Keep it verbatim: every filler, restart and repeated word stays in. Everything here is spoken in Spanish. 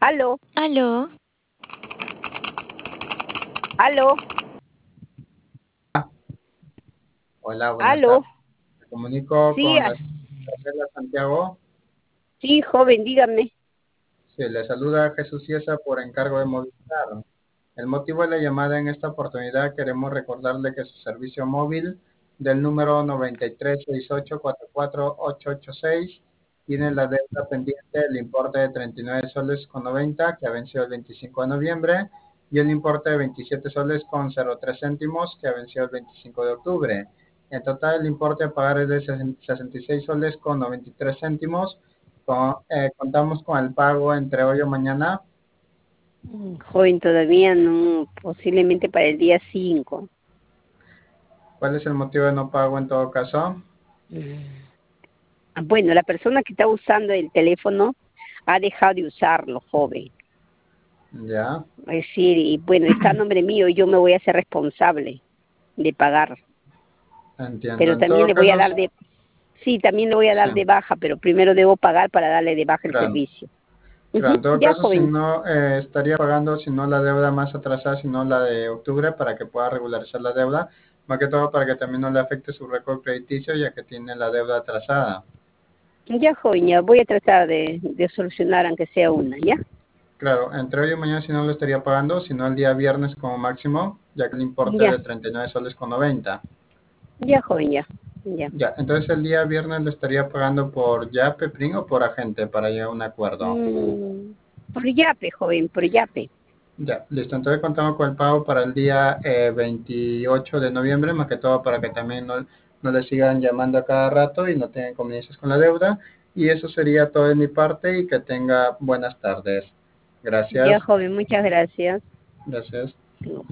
Aló, Aló, aló, Hola, buenas aló. tardes. Me comunico Sí, con as- la Gabriela Santiago. sí, joven, dígame. Sí, le saluda Jesús Ciesa por encargo de Movistar. El motivo de la llamada en esta oportunidad queremos recordarle que su servicio móvil del número noventa y tres sesenta y ocho cuarenta y cuatro ochocientos ochenta y seis tiene la deuda pendiente del importe de treinta y nueve soles con noventa que ha vencido el veinticinco de noviembre y el importe de veintisiete soles con cero tres céntimos que ha vencido el veinticinco de octubre. En total el importe a pagar es de sesenta y seis soles con noventa y tres céntimos. Con- eh, contamos con el pago entre hoy o mañana. Mm, Joven, todavía no, posiblemente para el día cinco. ¿Cuál es el motivo de no pago en todo caso? Bueno, la persona que está usando el teléfono ha dejado de usarlo, joven. Ya, Es decir, y bueno, está a nombre mío y yo me voy a hacer responsable de pagar. entiendo. Pero En también todo le voy a caso, dar de, sí, también le voy a sí, dar de baja, pero primero debo pagar para darle de baja el claro. servicio. Claro, Ujú, en todo ya, caso, si joven. no, eh, estaría pagando, si no la deuda más atrasada, si no la de octubre, para que pueda regularizar la deuda, más que todo para que también no le afecte su récord crediticio, ya que tiene la deuda atrasada. Ya, joven, ya voy a tratar de, de solucionar aunque sea una, ¿ya? Claro, entre hoy y mañana si no lo estaría pagando, sino el día viernes como máximo, ya que el importe es Ya, de treinta y nueve soles con noventa. ya, joven, ya. Ya. Ya, entonces el día viernes lo estaría pagando por Yape, Pring o por agente para llegar a un acuerdo. Mm, por yape, joven, por yape. Ya, listo. Entonces contamos con el pago para el día eh, veintiocho de noviembre, más que todo para que también no, no le sigan llamando a cada rato y no tengan inconveniencias con la deuda. Y eso sería todo de mi parte y que tenga buenas tardes. Ya, Gracias. joven, muchas gracias. Gracias. Tengo